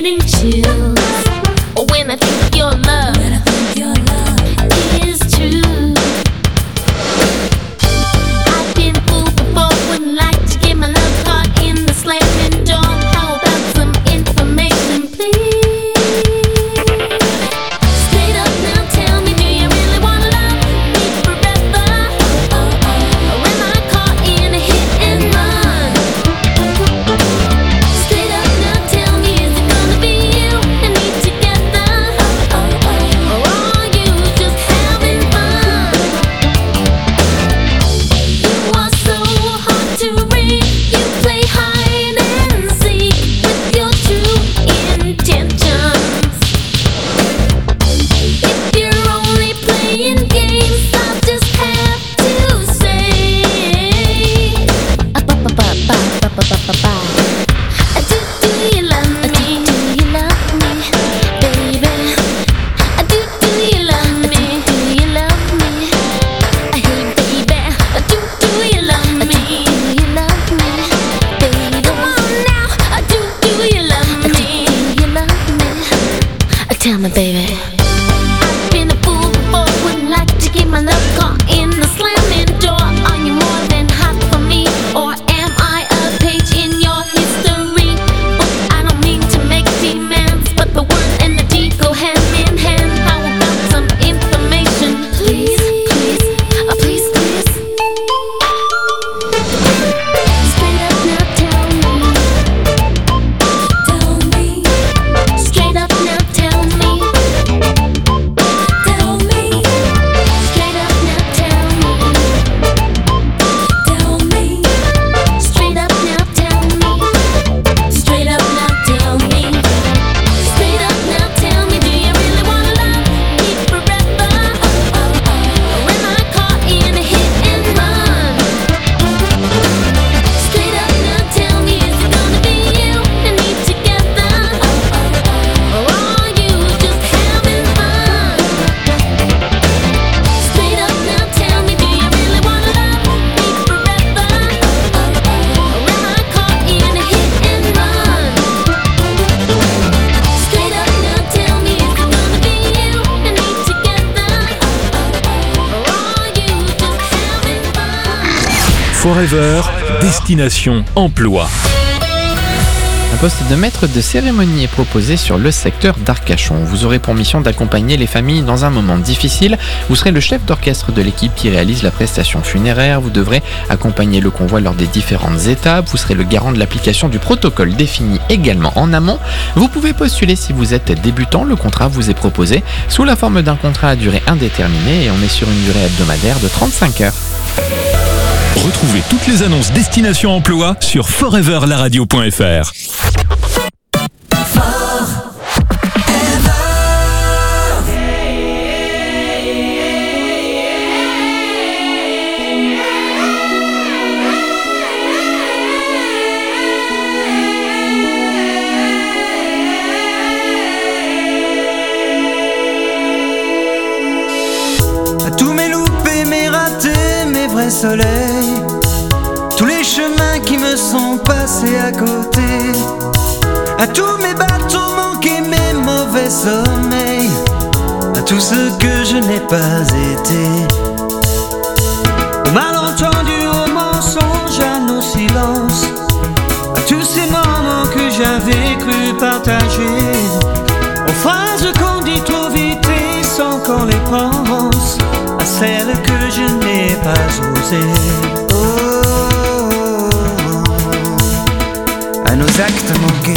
getting chills when I think your love is true. I've been fooled before, wouldn't like to get my love caught in the slamming door. How about some information, please? Straight up now, tell me, do you really wanna love me forever? Or am I caught in a hit and run? Straight up now, tell me, is it gonna be you and me together? Or are you just having fun? You are so hard to read. You play hide and seek with your true intentions. If you're only playing games, I'll just have to say, do you love me? Do you love me, baby? Do you love me? Do you love me? Hey, baby, do you love me? Do you love me, baby? Come on now, do you love me? Do you love me? Tell me, baby. I've been a fool before, wouldn't like to get my love caught in the slamming door. Are you more than hot for me, or am I a page in your history book? I don't mean to make demands, but the word and the deed go hand in hand. How about some information, please? Please, please. Straight up now, tell me. Straight up now, tell me. Straight up now, tell me. Straight up now, tell me. Straight up now, tell me. Straight up now, tell me, do you really wanna love me forever? Or am I caught in a hit and run? Straight up now, tell me, is it gonna be you and me together? Or are you just having fun? Straight up now, tell me, do you really wanna love me forever? Or am I caught in a hit and run? Straight up now, tell me, is it gonna be you and me together? Or are you just having fun? Forever, destination emploi. Un poste de maître de cérémonie est proposé sur le secteur d'Arcachon. Vous aurez pour mission d'accompagner les familles dans un moment difficile. Vous serez le chef d'orchestre de l'équipe qui réalise la prestation funéraire. Vous devrez accompagner le convoi lors des différentes étapes. Vous serez le garant de l'application du protocole défini également en amont. Vous pouvez postuler si vous êtes débutant. Le contrat vous est proposé sous la forme d'un contrat à durée indéterminée et on est sur une durée hebdomadaire de 35 heures. Retrouvez toutes les annonces destination emploi sur foreverlaradio.fr. À tous mes loupés, mes ratés, mes vrais soleils, tous les chemins qui me sont passés à côté, à tous mes bateaux manqués, mes mauvais sommeils, à tout ce que je n'ai pas été, aux malentendus, aux mensonges, à nos silences, à tous ces moments que j'avais cru partager, aux phrases qu'on dit trop vite et sans qu'on les pense, à celles que je n'ai pas osées. À nos actes manqués.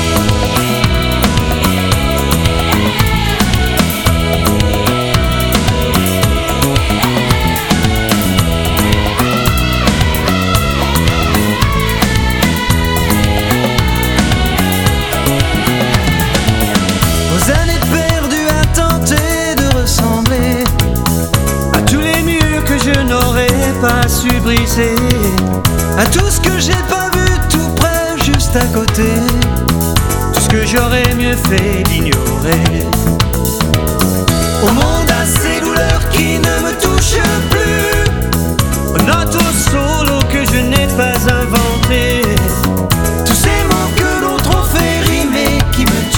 Aux années perdues à tenter de ressembler à tous les murs que je n'aurais pas su briser, à tout ce que j'ai pas vu tout près, juste à côté, tout ce que j'aurais mieux fait d'ignorer. Au monde à ces douleurs qui ne me touchent plus, aux notes au solo que je n'ai pas inventé, tous ces mots que l'autre ont fait rimer qui me tuent.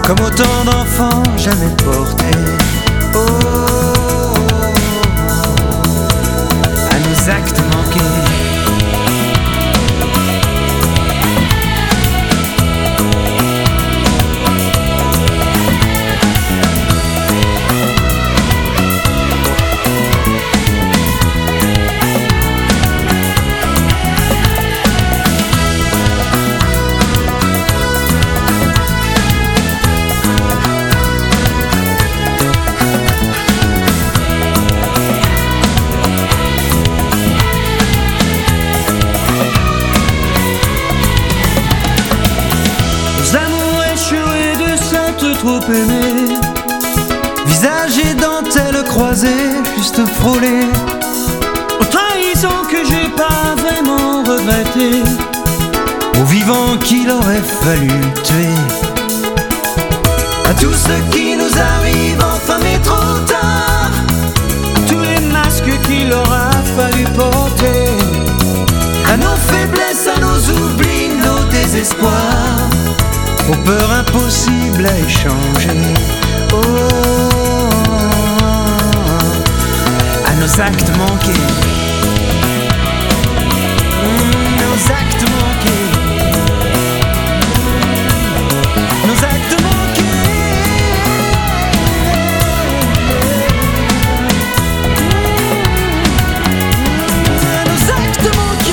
comme autant d'enfants jamais portés. Oh, à nos actes manqués. Trop aimé, visage et dentelle croisée, juste frôlée, aux trahisons que j'ai pas vraiment regrettées, aux vivants qu'il aurait fallu tuer, à tout ce qui nous arrive enfin mais trop tard, à tous les masques qu'il aura fallu porter, à nos faiblesses, à nos oublis, nos désespoirs, aux peurs impossibles à échanger. Oh, à nos actes manqués. Nos actes manqués. Nos actes manqués. Nos actes manqués.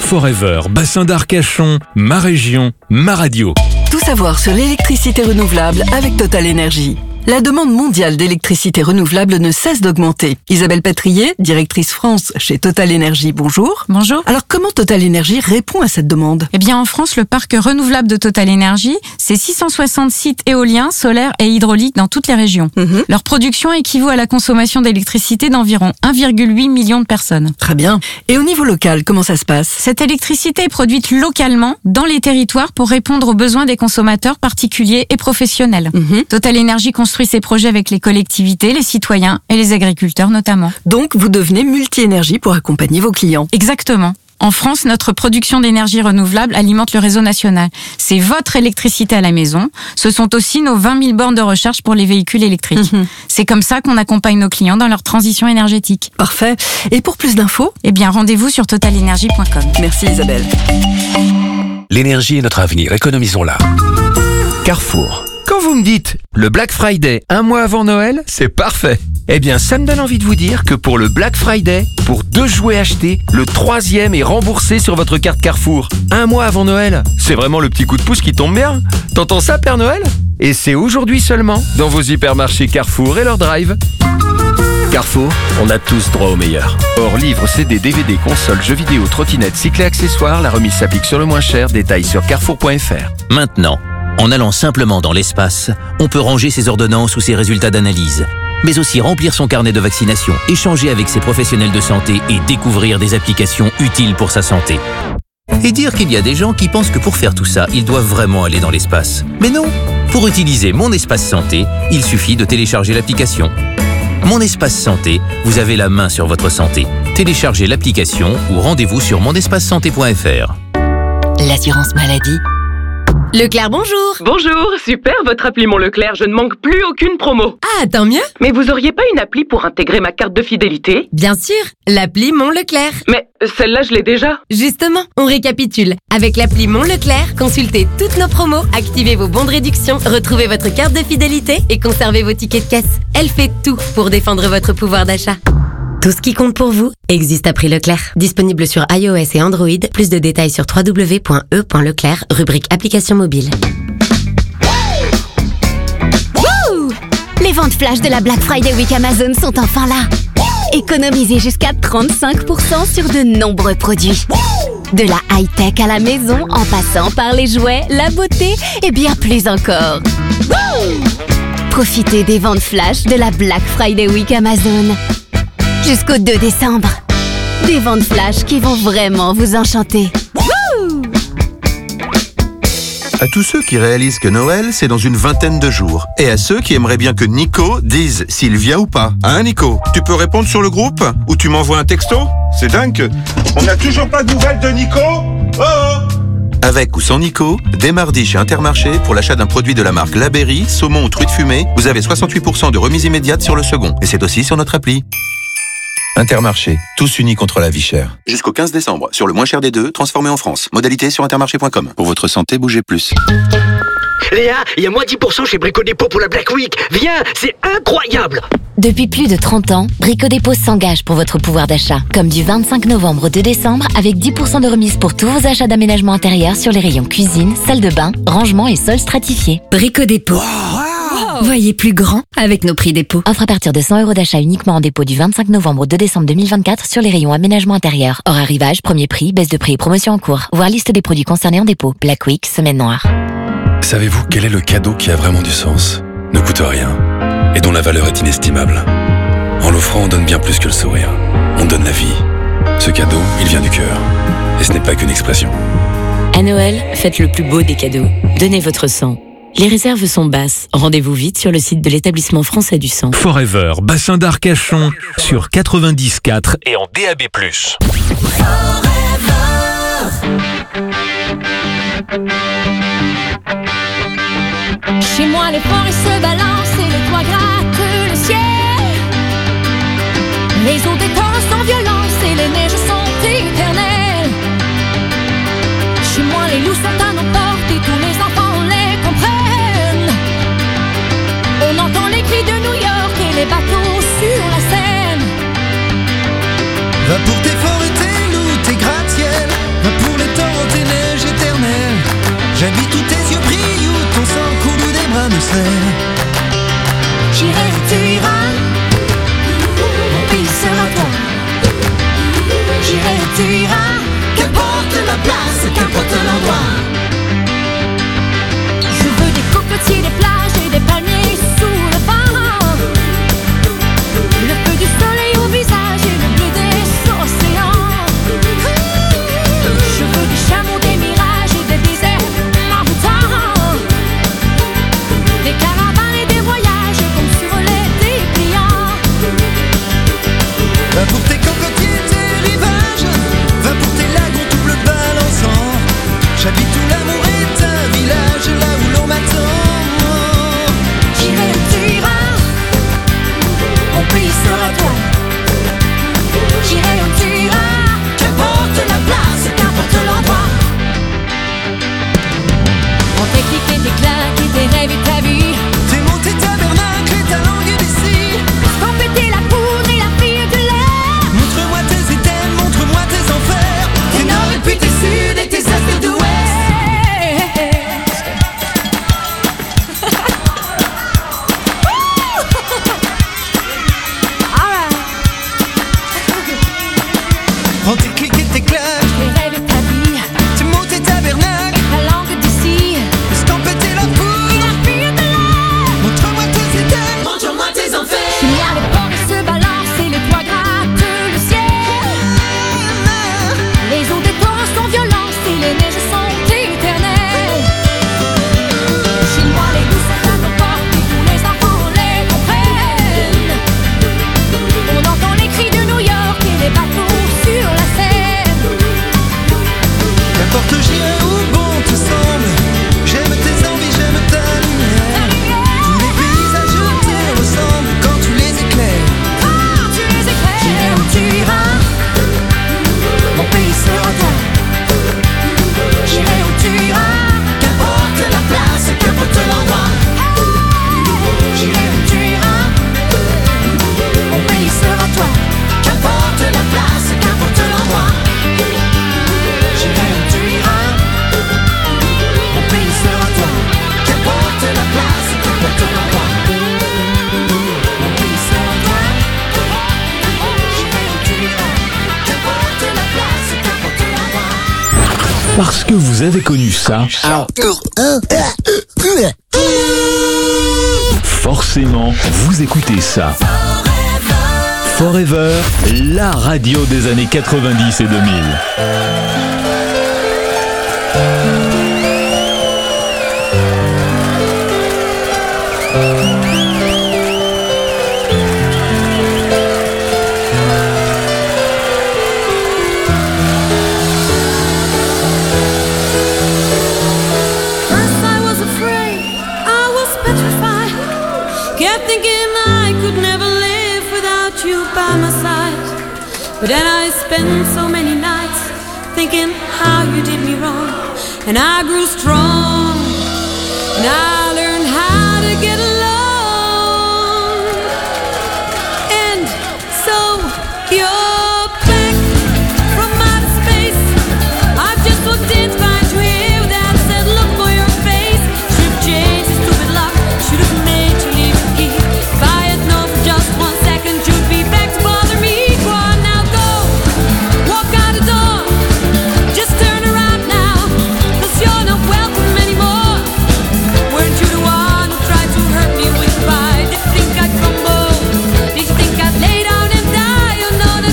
Forever, bassin d'Arcachon, ma région, ma radio. Tout savoir sur l'électricité renouvelable avec Total Énergie. La demande mondiale d'électricité renouvelable ne cesse d'augmenter. Isabelle Patrier, directrice France chez Total Énergie, bonjour. Bonjour. Alors comment Total Énergie répond à cette demande ? Eh bien, en France, le parc renouvelable de Total Énergie, c'est 660 sites éoliens, solaires et hydrauliques dans toutes les régions. Leur production équivaut à la consommation d'électricité d'environ 1,8 million de personnes. Très bien. Et au niveau local, comment ça se passe ? Cette électricité est produite localement dans les territoires pour répondre aux besoins des consommateurs particuliers et professionnels. Total Énergie construit ses projets avec les collectivités, les citoyens et les agriculteurs notamment. Donc, vous devenez multi-énergie pour accompagner vos clients. Exactement. En France, notre production d'énergie renouvelable alimente le réseau national. C'est votre électricité à la maison. Ce sont aussi nos 20 000 bornes de recharge pour les véhicules électriques. C'est comme ça qu'on accompagne nos clients dans leur transition énergétique. Parfait. Et pour plus d'infos ? Eh bien, rendez-vous sur totalenergie.com. Merci Isabelle. L'énergie est notre avenir, économisons-la. Carrefour. Quand vous me dites le Black Friday un mois avant Noël, c'est parfait. Eh bien, ça me donne envie de vous dire que pour le Black Friday, pour 2 jouets achetés, le 3e est remboursé sur votre carte Carrefour. Un mois avant Noël, c'est vraiment le petit coup de pouce qui tombe bien. T'entends ça, Père Noël ? Et c'est aujourd'hui seulement dans vos hypermarchés Carrefour et leur drive. Carrefour, on a tous droit au meilleur. Hors livres, CD, DVD, consoles, jeux vidéo, trottinettes, cycles et accessoires, la remise s'applique sur le moins cher. Détails sur carrefour.fr. Maintenant, en allant simplement dans l'espace, on peut ranger ses ordonnances ou ses résultats d'analyse, mais aussi remplir son carnet de vaccination, échanger avec ses professionnels de santé et découvrir des applications utiles pour sa santé. Et dire qu'il y a des gens qui pensent que pour faire tout ça, ils doivent vraiment aller dans l'espace. Mais non! Pour utiliser Mon Espace Santé, il suffit de télécharger l'application. Mon Espace Santé, vous avez la main sur votre santé. Téléchargez l'application ou rendez-vous sur mondespacesanté.fr. L'assurance maladie. Leclerc, bonjour. Bonjour, super votre appli Mon Leclerc, je ne manque plus aucune promo. Ah, tant mieux. Mais vous auriez pas une appli pour intégrer ma carte de fidélité ? Bien sûr, l'appli Mon Leclerc. Mais celle-là je l'ai déjà. Justement, on récapitule. Avec l'appli Mon Leclerc, consultez toutes nos promos, activez vos bons de réduction, retrouvez votre carte de fidélité et conservez vos tickets de caisse. Elle fait tout pour défendre votre pouvoir d'achat. Tout ce qui compte pour vous existe à prix Leclerc. Disponible sur iOS et Android. Plus de détails sur www.e.leclerc, rubrique application mobile. Wouh! Les ventes flash de la Black Friday Week Amazon sont enfin là. Économisez jusqu'à 35% sur de nombreux produits. De la high-tech à la maison, en passant par les jouets, la beauté et bien plus encore. Profitez des ventes flash de la Black Friday Week Amazon. Jusqu'au 2 décembre. Des ventes flash qui vont vraiment vous enchanter. À tous ceux qui réalisent que Noël, c'est dans une vingtaine de jours. Et à ceux qui aimeraient bien que Nico dise s'il vient ou pas. Hein, Nico ? Tu peux répondre sur le groupe ? Ou tu m'envoies un texto ? C'est dingue. On n'a toujours pas de nouvelles de Nico ? Oh ! Avec ou sans Nico, dès mardi chez Intermarché, pour l'achat d'un produit de la marque La Berry, saumon ou truite fumée, vous avez 68% de remise immédiate sur le second. Et c'est aussi sur notre appli. Intermarché, tous unis contre la vie chère. Jusqu'au 15 décembre, sur le moins cher des deux, transformé en France. Modalité sur intermarché.com. Pour votre santé, bougez plus. Léa, il y a moins 10% chez Brico Dépôt pour la Black Week. Viens, c'est incroyable. Depuis plus de 30 ans, Brico Dépôt s'engage pour votre pouvoir d'achat. Comme du 25 novembre au 2 décembre, avec 10% de remise pour tous vos achats d'aménagement intérieur sur les rayons cuisine, salle de bain, rangement et sol stratifié. Brico Dépôt. Voyez plus grand avec nos prix dépôt. Offre à partir de 100 € d'achat uniquement en dépôt du 25 novembre au 2 décembre 2024 sur les rayons aménagement intérieur. Hors arrivage, premier prix, baisse de prix et promotion en cours. Voir liste des produits concernés en dépôt. Black Week, semaine noire. Savez-vous quel est le cadeau qui a vraiment du sens, ne coûte rien et dont la valeur est inestimable ? En l'offrant, on donne bien plus que le sourire. On donne la vie. Ce cadeau, il vient du cœur. Et ce n'est pas qu'une expression. À Noël, faites le plus beau des cadeaux. Donnez votre sang. Les réserves sont basses. Rendez-vous vite sur le site de l'établissement français du sang. Forever, bassin d'Arcachon, sur 90.4 et en DAB+. Chez moi, les forêts se balancent et les toits grattent le ciel. Les eaux des torrents sans violence et les neiges sont éternelles. Chez moi, les loups sont à nos portes et tous les enfants les comprennent. On entend les cris de New York et les bateaux sur la Seine. Va pour tes forêts, tes loups, tes gratte-ciel. Va pour serai. J'irai où tu iras, mon pays sera toi. J'irai où tu iras, qu'importe la place, qu'importe l'endroit. Je veux des cocotiers, des plages et des palmiers sous le vent. Le feu du soleil au visage et le bleu des océans. Je veux des chameaux, des mirages et des déserts marmoutants. Des caravanes et des voyages comme sur les dépliants. Va pour tes cocotiers, tes rivages, va pour tes lagons tout bleu balançant. J'habite où l'amour est un village, là où l'on m'attend. J'irai où tu iras, mon pays sera toi. J'irai où tu iras, qu'importe la place, qu'importe l'endroit. On tes clics et tes claques et tes rêves et ta vie. Tes mots, tes tabernacles et ta langue d'ici. Quand péter la poudre et la fille de l'air. Montre-moi tes items, montre-moi tes enfers. Tes nord et puis tes sud et tes est et d'ouest. Prends tes clics et tes claques, Tes rêves et ta vie, tes mots, tes tabernacles. ta langue d'ici. Quand péter la foudre, La fille de l'air. montre-moi tes items, Montre-moi tes enfers. Il y a les ports qui se balancent et les toits grattent le ciel. Les ondes des torrents sont violentes et les neiges sont éternelles. Chez moi, les loups sont à nos portes et tous les enfants les comprennent. On entend les cris de New York et les bateaux sur la Seine. qu'importe j'irai où bon te semble. J'aime tes envies, j'aime ta lumière. Tous les paysages te ressemblent quand tu les éclaires. Quand tu les éclaires, j'irai où tu iras, mon pays sera toi. J'irai où tu iras, qu'importe la place, qu'importe l'endroit. J'irai où tu iras, mon pays sera toi. Qu'importe la place, qu'importe l'endroit. J'irai où tu iras, mon pays sera toi. Qu'importe la place, qu'importe l'endroit. Mon pays sera toi. J'irai où tu iras, qu'importe la place, qu'importe l'endroit. Parce que vous avez connu ça, forcément, vous écoutez ça. Forever, la radio des années 90 et 2000. First I was afraid, I was petrified. Kept thinking I could never live without you by my side. But then I spent so many nights thinking how you did me wrong. And I grew strong, and I learned how to get along. And so you're back from outer space. I've just walked in to find you here with that said look for your face. Should've changed the stupid lock, should've made you leave the key. If I had known for just 1 second you'd be back to bother me. Go on now, go, walk out the door. Just turn around now, 'cause you're not welcome anymore. Weren't you the one who tried to hurt me with pride? Did you think I'd crumble? Did you think I'd lay down and die? You know that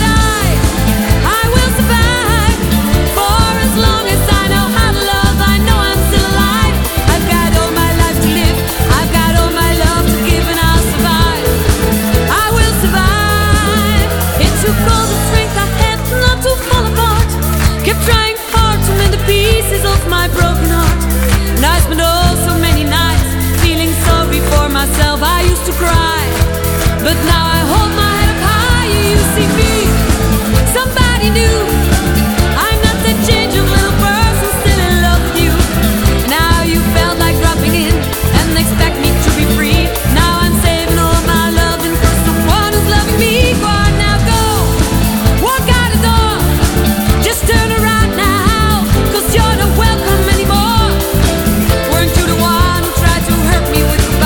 I will survive. For as long as I know how to love, I know I'm still alive. I've got all my life to live, I've got all my love to give, and I'll survive. I will survive. It took all the strength I had not to fall apart. Kept trying hard to mend the pieces of my broken heart. And I spent oh so many nights feeling sorry for myself. I used to cry, but now I hold my head up high. You see me, somebody new. I'm not that change of little person still in love with you. Now you felt like dropping in and expect me to be free. Now I'm saving all my love and for someone who's loving me. Go on now, go, walk out the door. Just turn around now, 'cause you're not welcome anymore. Weren't you the one who tried to hurt me with goodbye?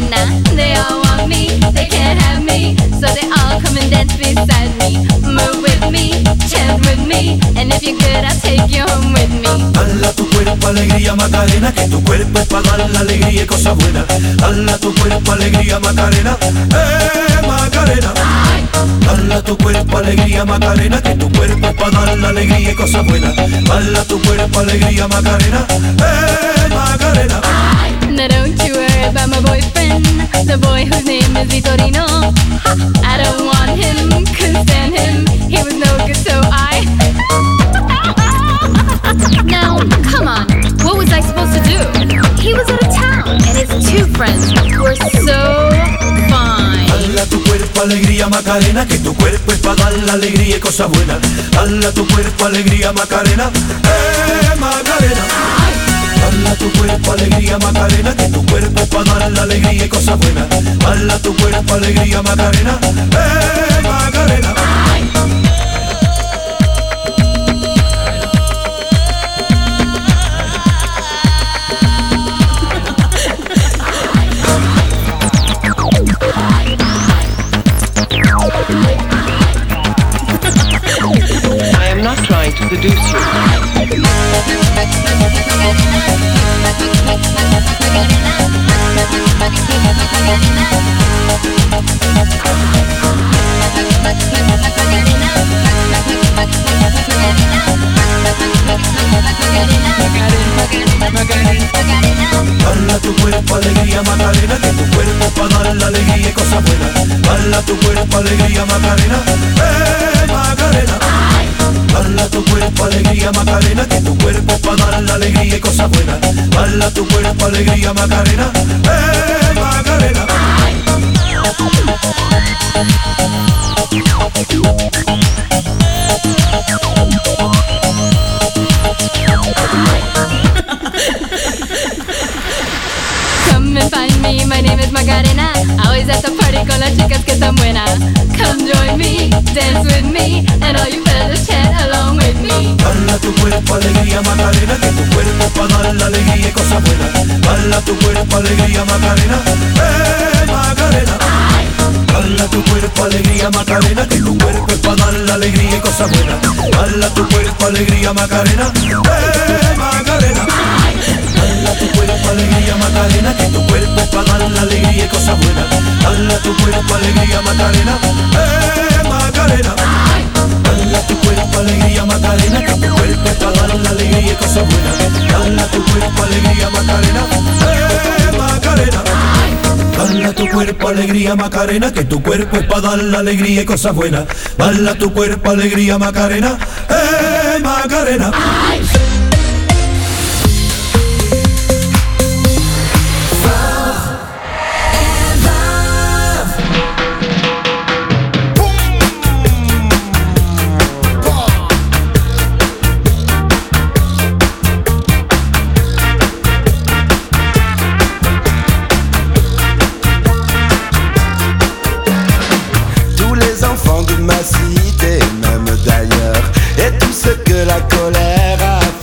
Macarena. They all want me, they can't have me, so they all come and dance beside me. Move with me, chant with me, and if you're good, I'll take you home with me. Dala tu cuerpo alegría Macarena, que tu cuerpo es para dar la alegría y cosas buenas. Dala tu cuerpo alegría Macarena, Macarena. Dala tu cuerpo alegría Macarena, que tu cuerpo es para dar la alegría y cosas buenas. Dala tu cuerpo alegría Macarena, Macarena. Now don't you worry about my boyfriend, the boy whose name is Vitorino. I don't want him, couldn't stand him, he was no good, so I Now, come on, what was I supposed to do? He was out of town, and his two friends were so fine. Dala tu cuerpo alegría Macarena, que tu cuerpo es para dar la alegría y cosas buenas. Dala tu cuerpo alegría Macarena, Macarena. Dala tu cuerpo alegría Macarena, que tu cuerpo es para dar la alegría y cosas buenas. Dala tu cuerpo alegría Macarena, Macarena. I am not trying to seduce you. Dala tu cuerpo alegría Macarena, que tu cuerpo es para dar la alegría y cosas buenas. Dala tu cuerpo alegría Macarena, Macarena. Dala tu cuerpo alegría Macarena, que tu cuerpo es para dar la alegría y cosas buenas. Dala tu cuerpo alegría Macarena, Macarena. Come and find me, my name is Macarena. Always at the party con las chicas que están buenas. Come join me, dance with me, and all you fellas chant along with me. Dala tu cuerpo alegría Macarena, que tu cuerpo es para dar la alegría y cosas buenas. Dala tu cuerpo alegría Macarena, Macarena. Dala tu cuerpo alegría Macarena, que tu cuerpo es para dar la alegría y cosas buenas. Dala tu cuerpo alegría Macarena, Macarena. Dala tu cuerpo alegría Macarena, que tu cuerpo es para dar la alegría y cosas buenas. Dala tu cuerpo alegría Macarena, Macarena. Dala tu cuerpo alegría Macarena, que tu cuerpo es para dar la alegría y cosas buenas. Dala tu cuerpo alegría Macarena, Macarena. Dala tu cuerpo alegría Macarena, que tu cuerpo es para dar la alegría y cosas buenas. Dala tu cuerpo alegría Macarena, Macarena. De ma cité, même d'ailleurs, et tout ce que la colère a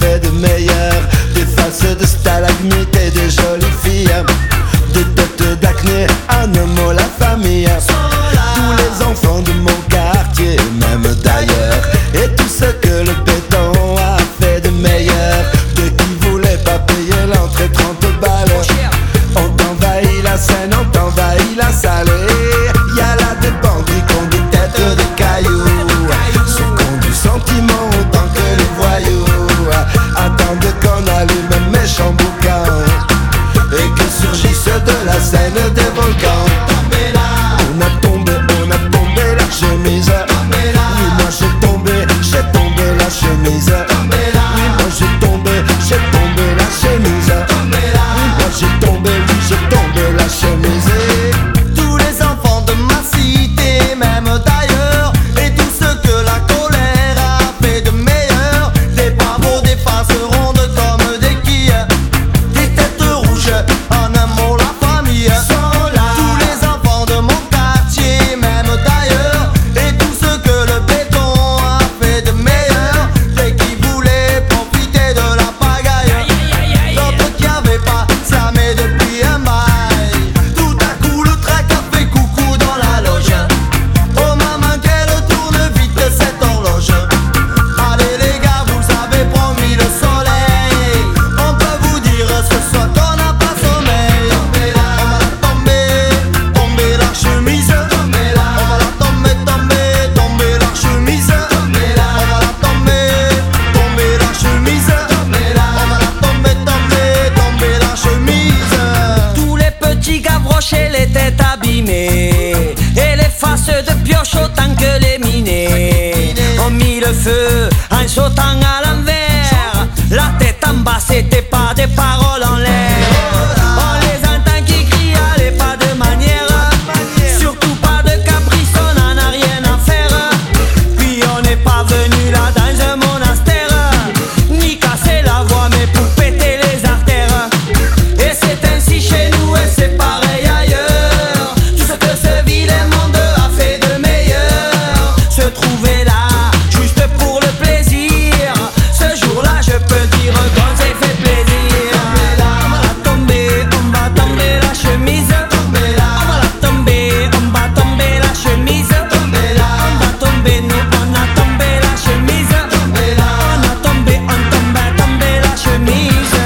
en sautant à l'envers. La tête en bas, c'était pas des paroles en l'air. On les entend qui crient, allez pas de manière. Surtout pas de caprice, on en a rien à faire. Puis on n'est pas venu là dans un monastère, ni casser la voix mais pour péter les artères. Et c'est ainsi chez nous et c'est pareil ailleurs. Tout ce que ce vilain monde a fait de meilleur, se trouver là juste pour le plaisir. Ce jour-là je peux dire qu'on s'est fait plaisir. On va la tomber, on va tomber la chemise. On va la tomber, on va tomber la chemise. On va tomber, nous on a tombé la chemise. On a tombé, on tombe, tombé la chemise.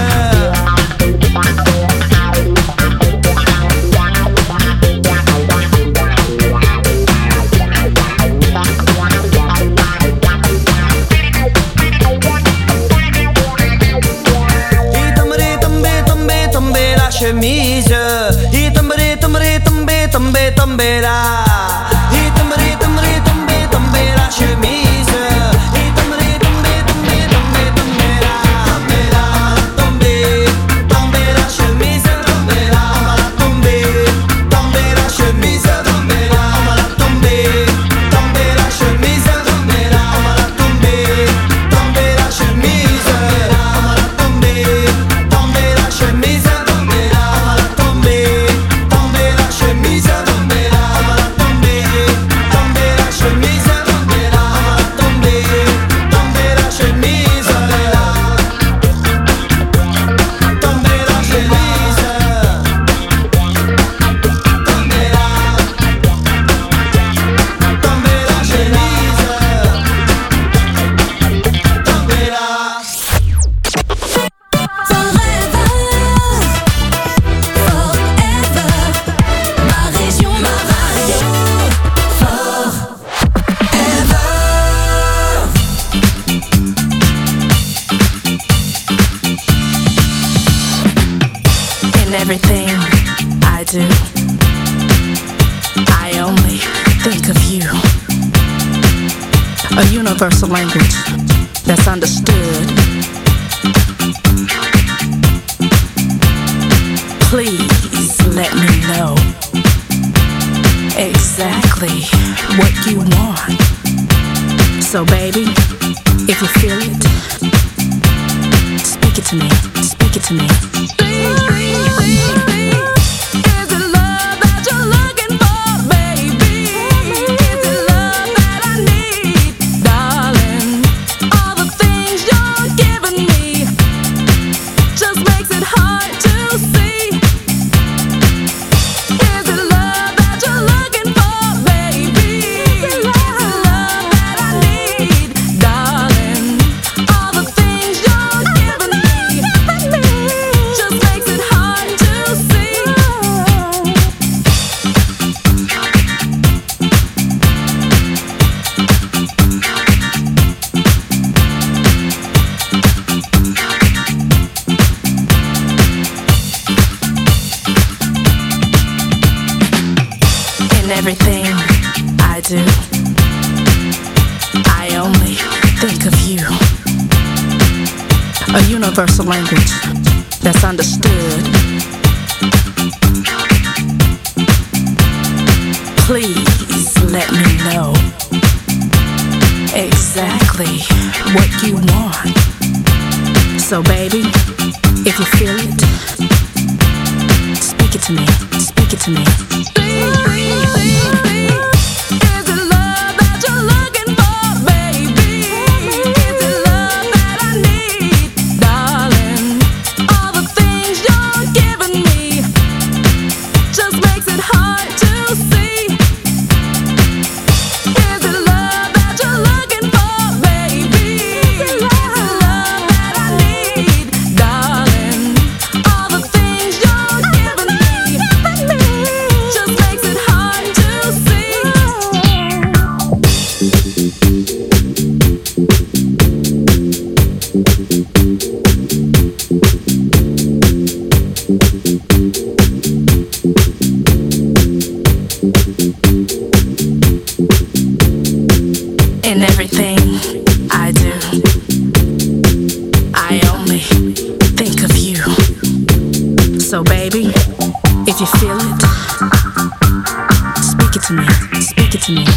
Tomber la chemise. Il tomber là. Il tomber la chemise. Il tomber là. Tomber la chemise. On va la tomber la chemise. On va la tomber la chemise. On va la tomber la chemise. On va la tomber la chemise. On va la tomber la chemise. On va la tomber la chemise. On va la tomber la chemise. Tomber la chemise. Tomber la chemise. Tomber la. Ma région, ma radio. In everything I do, I only think of you. A universal language that's understood. Please let me know exactly what you want. So baby, if you feel it, speak it to me, speak it to me. Everything I do, I only think of you. A universal language that's understood. Please let me know exactly what you want. So baby, if you feel it, speak it to me, speak it to me. Just makes it So baby, if you feel it, speak it to me, speak it to me.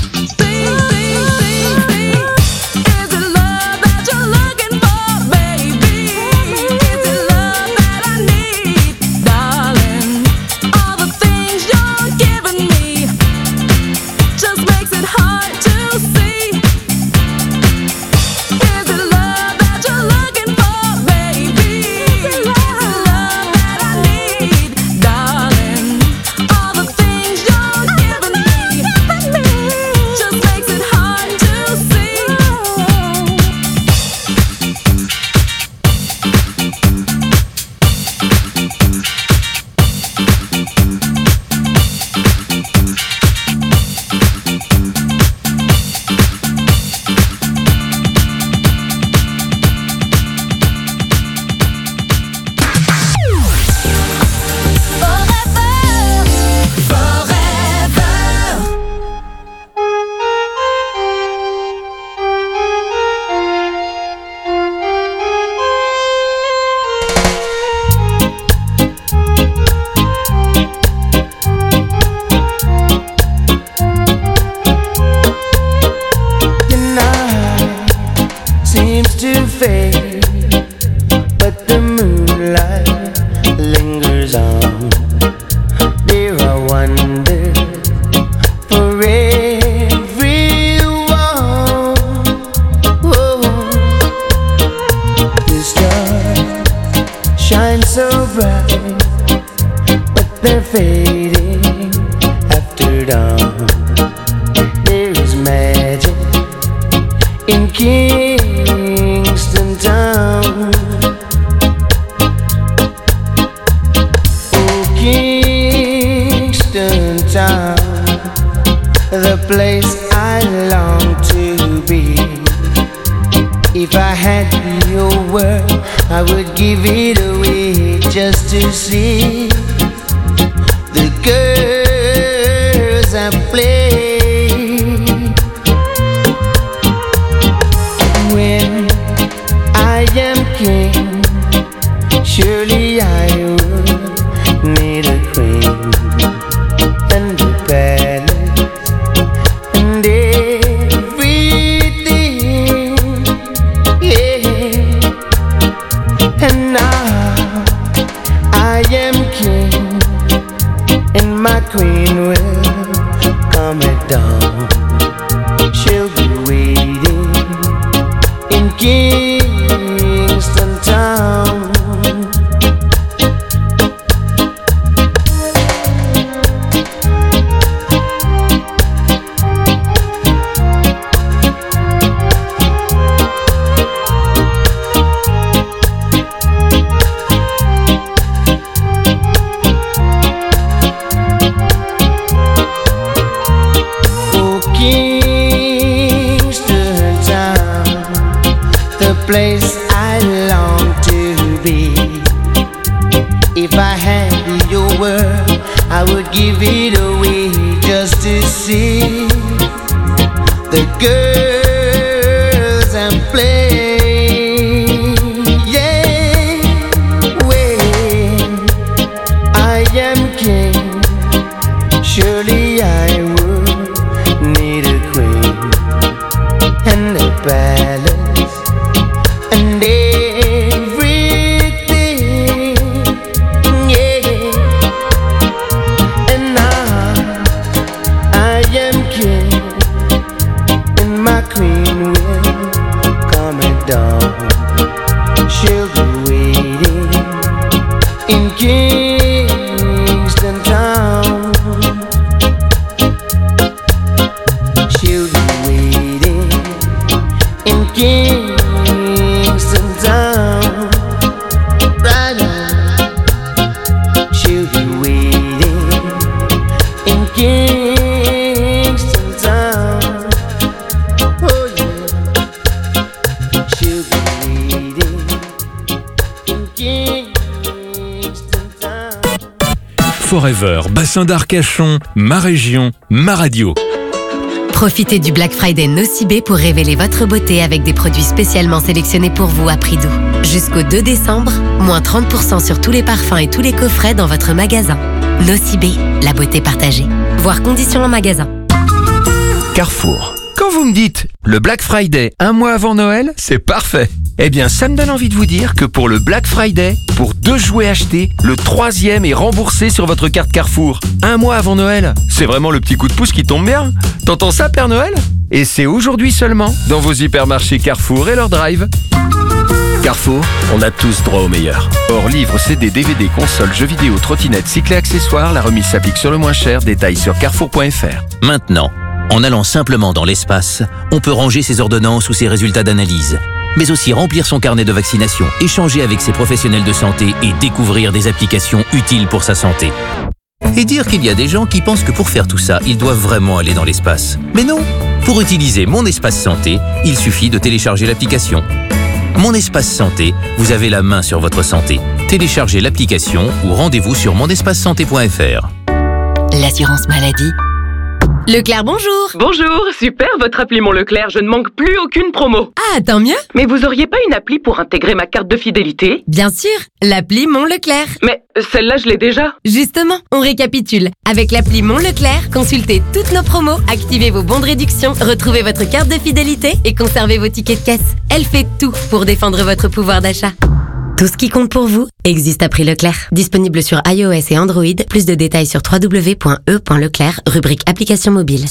Forever, bassin d'Arcachon, ma région, ma radio. Profitez du Black Friday Nocibé pour révéler votre beauté avec des produits spécialement sélectionnés pour vous à prix doux. Jusqu'au 2 décembre, moins 30% sur tous les parfums et tous les coffrets dans votre magasin. Nocibé, la beauté partagée. Voir conditions en magasin. Carrefour. Quand vous me dites le Black Friday un mois avant Noël, c'est parfait. Eh bien, ça me donne envie de vous dire que pour le Black Friday, pour 2 jouets achetés, le 3e est remboursé sur votre carte Carrefour. Un mois avant Noël, c'est vraiment le petit coup de pouce qui tombe bien. T'entends ça, Père Noël? Et c'est aujourd'hui seulement dans vos hypermarchés Carrefour et leur drive. Carrefour, on a tous droit au meilleur. Hors livres, CD, DVD, consoles, jeux vidéo, trottinettes, cycles et accessoires, la remise s'applique sur le moins cher. Détails sur carrefour.fr. Maintenant, en allant simplement dans l'espace, on peut ranger ses ordonnances ou ses résultats d'analyse, mais aussi remplir son carnet de vaccination, échanger avec ses professionnels de santé et découvrir des applications utiles pour sa santé. Et dire qu'il y a des gens qui pensent que pour faire tout ça, ils doivent vraiment aller dans l'espace. Mais non! Pour utiliser Mon Espace Santé, il suffit de télécharger l'application. Mon Espace Santé, vous avez la main sur votre santé. Téléchargez l'application ou rendez-vous sur monespacesanté.fr. L'assurance maladie. Leclerc, bonjour. Bonjour, super votre appli Mon Leclerc, je ne manque plus aucune promo. Ah, tant mieux. Mais vous auriez pas une appli pour intégrer ma carte de fidélité? Bien sûr, l'appli Mon Leclerc. Mais celle-là, je l'ai déjà. Justement, on récapitule. Avec l'appli Mon Leclerc, consultez toutes nos promos, activez vos bons de réduction, retrouvez votre carte de fidélité et conservez vos tickets de caisse. Elle fait tout pour défendre votre pouvoir d'achat. Tout ce qui compte pour vous existe à prix Leclerc. Disponible sur iOS et Android. Plus de détails sur www.e.leclerc, rubrique application mobile.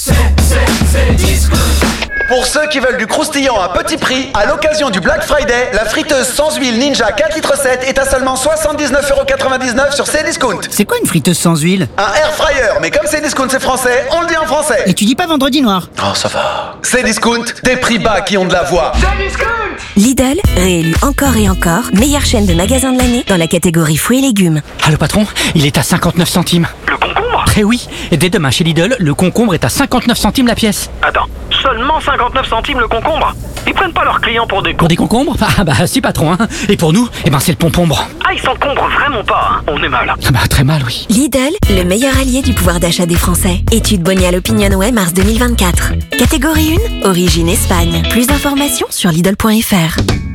Pour ceux qui veulent du croustillant à petit prix, à l'occasion du Black Friday, la friteuse sans huile Ninja 4 litres 7 est à seulement 79,99€ sur Cdiscount. C'est quoi une friteuse sans huile? Un air fryer, mais comme Cdiscount c'est français, on le dit en français. Et tu dis pas vendredi noir? Oh, ça va. Cdiscount, des prix bas qui ont de la voix. Lidl, réélu encore et encore, meilleure chaîne de magasins de l'année dans la catégorie fruits et légumes. Ah, le patron, il est à 59 centimes. Le concombre? Eh oui, et dès demain chez Lidl, le concombre est à 59 centimes la pièce. Attends, seulement 59 centimes le concombre? Ils prennent pas leurs clients pour des Pour des concombres? Ah bah si patron, hein. Et pour nous, eh ben c'est le pompombre. Ah, ils s'encombrent vraiment pas, hein. On est mal. Ah bah très mal, oui. Lidl, le meilleur allié du pouvoir d'achat des Français. Étude Bonial OpinionWay mars 2024. Catégorie 1, origine Espagne. Plus d'informations sur Lidl.fr.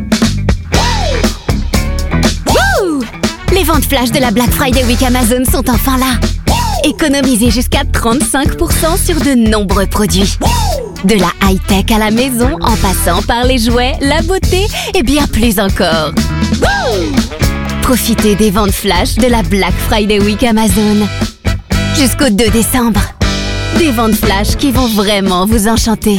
Les ventes flash de la Black Friday Week Amazon sont enfin là. Économisez jusqu'à 35% sur de nombreux produits. De la high-tech à la maison, en passant par les jouets, la beauté et bien plus encore. Profitez des ventes flash de la Black Friday Week Amazon. Jusqu'au 2 décembre. Des ventes flash qui vont vraiment vous enchanter.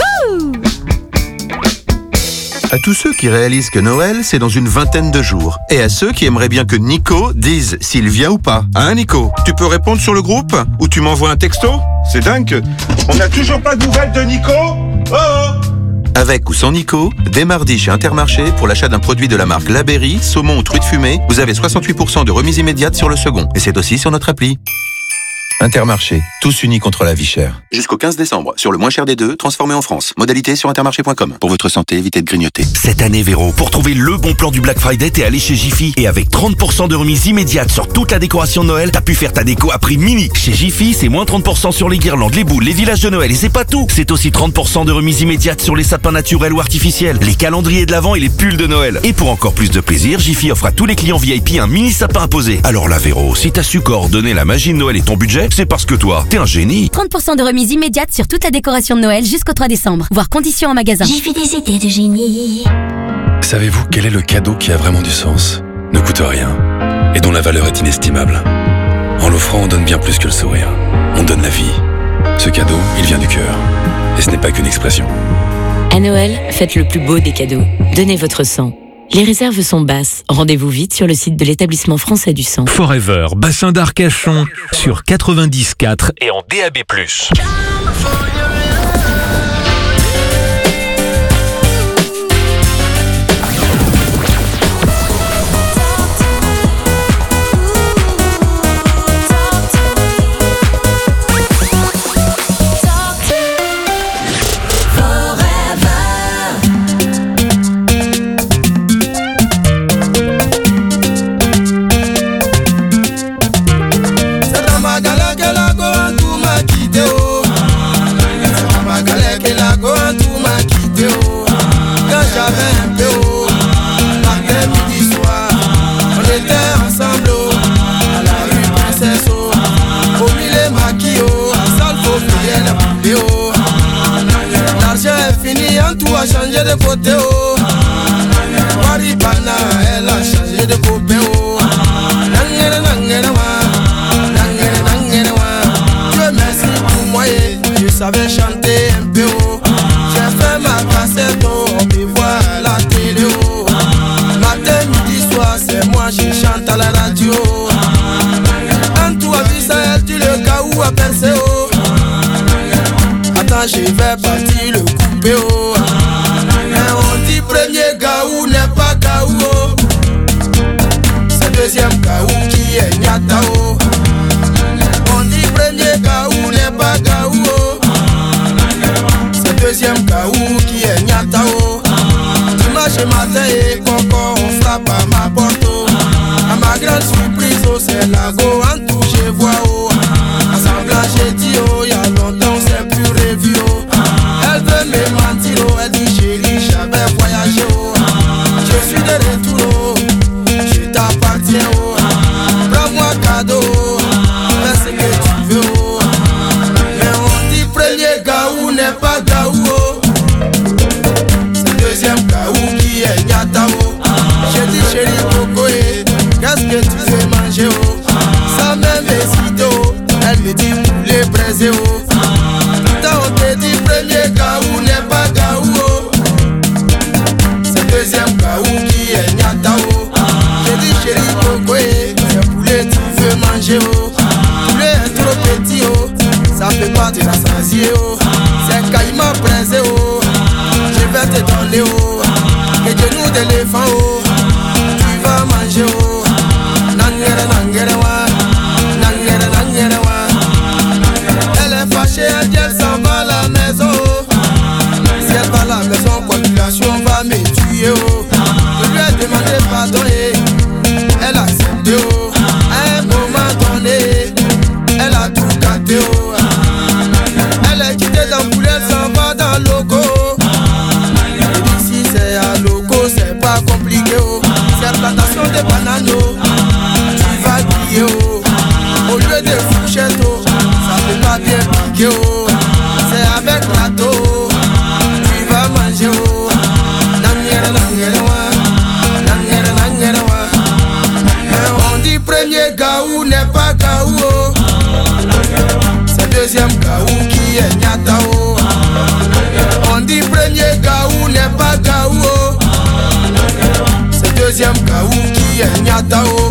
À tous ceux qui réalisent que Noël, c'est dans une vingtaine de jours. Et à ceux qui aimeraient bien que Nico dise s'il vient ou pas. Hein, Nico? Tu peux répondre sur le groupe? Ou tu m'envoies un texto? C'est dingue. On n'a toujours pas de nouvelles de Nico? Oh! Avec ou sans Nico, dès mardi chez Intermarché, pour l'achat d'un produit de la marque La Berry, saumon ou truite fumée, vous avez 68% de remise immédiate sur le second. Et c'est aussi sur notre appli. Intermarché, tous unis contre la vie chère. Jusqu'au 15 décembre, sur le moins cher des deux, transformé en France. Modalité sur intermarché.com. Pour votre santé, évitez de grignoter. Cette année, Véro, pour trouver le bon plan du Black Friday, t'es allé chez Jiffy. Et avec 30% de remise immédiate sur toute la décoration de Noël, t'as pu faire ta déco à prix mini. Chez Jiffy, c'est moins 30% sur les guirlandes, les boules, les villages de Noël. Et c'est pas tout. C'est aussi 30% de remise immédiate sur les sapins naturels ou artificiels, les calendriers de l'Avent et les pulls de Noël. Et pour encore plus de plaisir, Jiffy offre à tous les clients VIP un mini sapin à poser. Alors là, Véro, si t'as su coordonner la magie de Noël et ton budget, c'est parce que toi, t'es un génie. 30% de remise immédiate sur toute la décoration de Noël jusqu'au 3 décembre. Voir conditions en magasin. J'ai fait des idées de génie. Savez-vous quel est le cadeau qui a vraiment du sens, ne coûte rien et dont la valeur est inestimable? En l'offrant, on donne bien plus que le sourire. On donne la vie. Ce cadeau, il vient du cœur. Et ce n'est pas qu'une expression. À Noël, faites le plus beau des cadeaux. Donnez votre sang. Les réserves sont basses. Rendez-vous vite sur le site de l'établissement français du sang. Forever, bassin d'Arcachon, sur 90.4 et en DAB+. a changé de côté, oh. Maripana, elle a changé de copain, oh. Nangere, nangere, wa. Nangere, nangere, wa. Dieu merci pour moi, je savais chanter un peu, oh. J'ai fait ma cassette, oh. On peut voir à la télé, oh. Matin, midi, soir, c'est moi, je chante à la radio. En tout, à Visa, tu le cas où à percer, oh. Attends, je vais partir le couper, oh. On dit premier Gaou n'est pas Gaou, oh. C'est deuxième Gaou qui est Nyata, oh. On dit premier Gaou n'est pas Gaou, oh. C'est deuxième Gaou qui est Nyata, oh. Dimanche matin et coco, on frappe à ma porte, oh. À ma grande surprise, oh, c'est la go, en tout je vois, oh. À semblant j'ai dit, oh, y'a longtemps, c'est plus revu, oh. Elle veut me mentir, oh, elle dit chérie, j'avais voyagé, oh. Je suis de retour, oh. Je t'appartiens, oh. Prends-moi cadeau, oh. Fais ce que tu veux, oh. Mais on dit premier Gaou n'est pas Gaou, oh. C'est deuxième Gaou qui est Nyata, oh. J'ai dit chérie Coco, qu'est-ce que tu veux manger, oh. Ça même hésité, oh. Elle me dit poulet braisé, oh. Putain, on te dit premier Gaou n'est pas Gaou, oh. C'est deuxième Gaou qui est Nyata, oh. J'ai dit chérie Coco, c'est poulet tu veux manger, oh. Poulet est trop petit, oh. Ça peut pas te rassasier, oh. C'est caïman braisé, oh. Je vais te donner, oh. Les genoux d'éléphant, oh. Tu vas manger, oh. Nangere, nangere, wa. Nangere, nangere, wa. Elle est fâchée, elle dit elle s'en va à la maison, oh. Si elle va à la maison, population va me tuer, oh. Je lui ai demandé pardon, elle a accepté, oh. À un moment donné, elle a tout gâté, oh. Elle est quittée dans le poulet, elle s'en va dans le loco. Ici c'est à loco, c'est pas compliqué, oh. C'est plantation de bananes, oh. Tu vas griller, oh. Au lieu de fourchette, oh. Ça peut pas bien piquer, oh. C'est avec râteau, oh. Tu vas manger, oh. Nangere, nangere, wa. Nangere, nangere, wa. Mais on dit premier Gaou n'est pas Gaou, oh. C'est deuxième Gaou qui est Nyata, oh. On dit premier Gaou n'est pas Gaou, oh. C'est deuxième Gaou qui est Nyata, oh.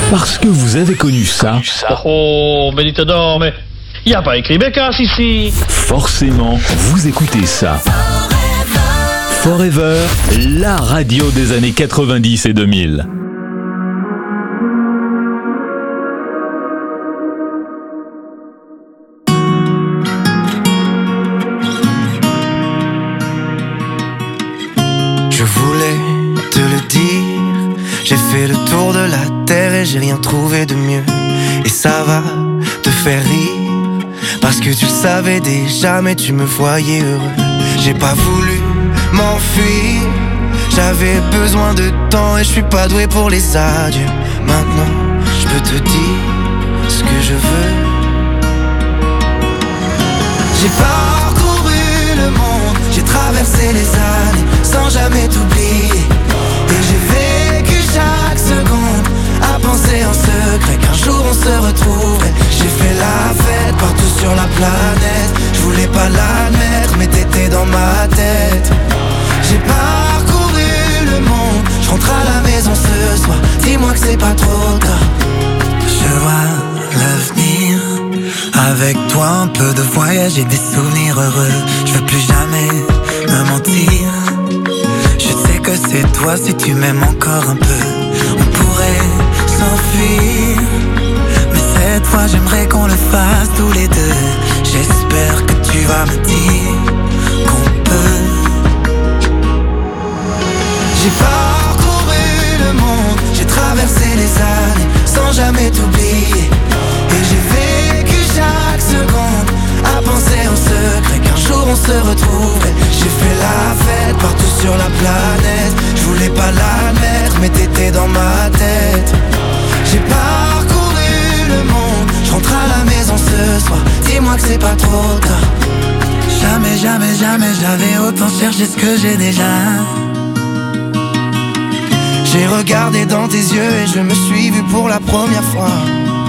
Parce que vous avez connu ça. Oh, mais dites donc, mais y a pas écrit Bécasse ici. Forcément, vous écoutez ça. Forever, la radio des années 90 et 2000. Je voulais te le dire, j'ai fait le tour de la terre et j'ai rien trouvé de mieux. Et ça va te faire rire, parce que tu le savais déjà mais tu me voyais heureux. J'ai pas voulu m'enfuir, j'avais besoin de temps et je suis pas doué pour les adieux. Maintenant je peux te dire ce que je veux. J'ai parcouru le monde, j'ai traversé les années sans jamais t'oublier. Et j'ai vécu chaque seconde à penser en secret qu'un jour on se retrouverait. J'ai fait la fête partout sur la planète, je voulais pas l'admettre mais t'étais dans ma tête. J'ai parcouru le monde, je rentre à la maison ce soir, dis-moi que c'est pas trop tard. Je vois l'avenir, avec toi un peu de voyage et des souvenirs heureux. Je veux plus jamais me mentir, je sais que c'est toi si tu m'aimes encore un peu. On pourrait s'enfuir, mais cette fois j'aimerais qu'on le fasse tous les deux. J'espère que tu vas me dire qu'on peut. J'ai parcouru le monde, j'ai traversé les années sans jamais t'oublier. Et j'ai vécu chaque seconde à penser en secret qu'un jour on se retrouverait. J'ai fait la fête partout sur la planète, je voulais pas l'admettre mais t'étais dans ma tête. J'ai parcouru le monde, je rentre à la maison ce soir, dis-moi que c'est pas trop tard. Jamais, jamais, jamais j'avais autant cherché ce que j'ai déjà. J'ai regardé dans tes yeux et je me suis vu pour la première fois.